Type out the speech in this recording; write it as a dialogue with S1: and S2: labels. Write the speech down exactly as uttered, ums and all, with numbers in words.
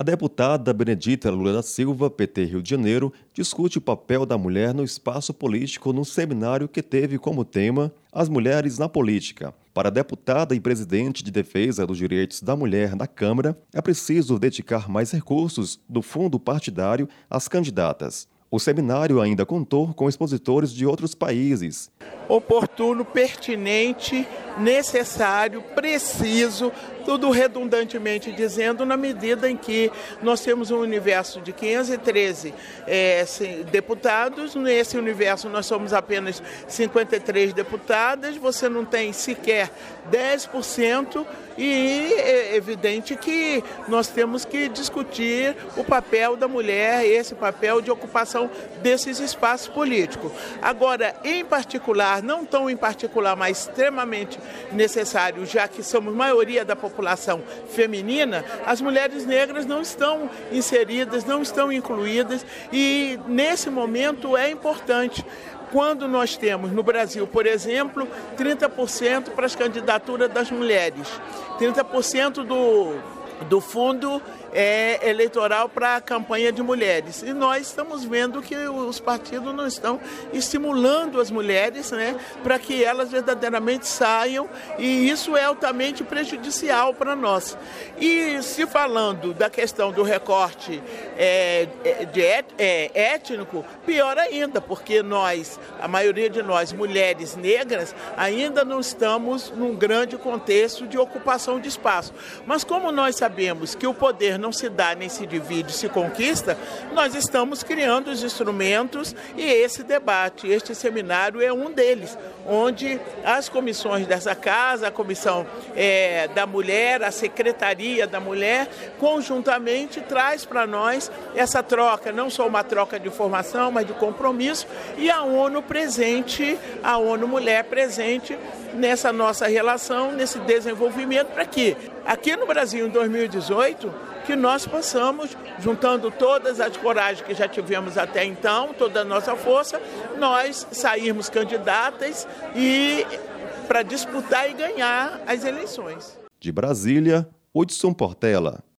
S1: A deputada Benedita Lula da Silva, P T Rio de Janeiro, discute o papel da mulher no espaço político num seminário que teve como tema As Mulheres na Política. Para a deputada e presidente de defesa dos direitos da mulher na Câmara, é preciso dedicar mais recursos do fundo partidário às candidatas. O seminário ainda contou com expositores de outros países.
S2: Oportuno, pertinente, necessário, preciso, tudo redundantemente dizendo, na medida em que nós temos um universo de quinhentos e treze é, deputados, nesse universo nós somos apenas cinquenta e três deputadas, você não tem sequer dez por cento e é evidente que nós temos que discutir o papel da mulher, esse papel de ocupação desses espaços políticos. Agora, em particular, não tão em particular, mas extremamente necessário, já que somos maioria da população feminina, as mulheres negras não estão inseridas, não estão incluídas e nesse momento é importante. Quando nós temos no Brasil, por exemplo, trinta por cento para as candidaturas das mulheres, trinta por cento do, do fundo é, eleitoral para a campanha de mulheres. E nós estamos vendo que os partidos não estão estimulando as mulheres, né, para que elas verdadeiramente saiam, e isso é altamente prejudicial para nós. E se falando da questão do recorte é, de et, é, étnico, pior ainda, porque nós, a maioria de nós, mulheres negras, ainda não estamos num grande contexto de ocupação de espaço. Mas como nós sabemos que o poder não se dá nem se divide, se conquista, nós estamos criando os instrumentos e esse debate, este seminário é um deles, onde as comissões dessa casa, a Comissão é, da Mulher, a Secretaria da Mulher, conjuntamente traz para nós essa troca, não só uma troca de informação, mas de compromisso, e a ONU presente, a ONU Mulher presente nessa nossa relação, nesse desenvolvimento, para que aqui no Brasil, em dois mil e dezoito, que nós possamos, juntando todas as coragens que já tivemos até então, toda a nossa força, nós sairmos candidatas e para disputar e ganhar as eleições.
S1: De Brasília, Hudson Portela.